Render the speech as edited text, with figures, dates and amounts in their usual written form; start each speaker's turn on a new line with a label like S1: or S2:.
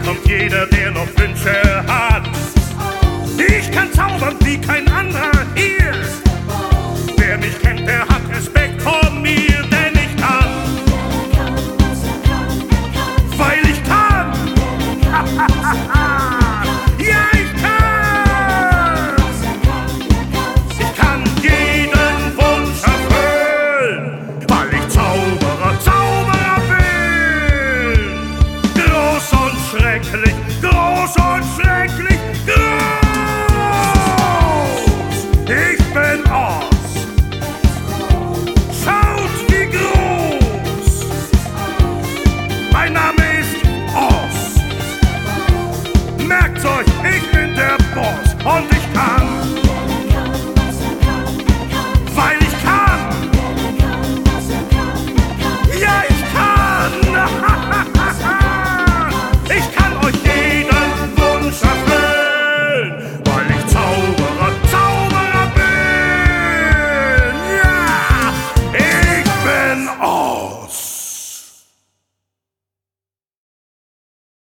S1: kommt jeder, der noch Wünsche hat. Ich kann zaubern wie kein anderer hier. Wer mich kennt, der hat Respekt vor mir, denn ich kann. Weil ich kann. Ja, ich kann. Ich kann jeden Wunsch erfüllen, weil ich Zauberer bin. Groß und schrecklich, groß und schrecklich.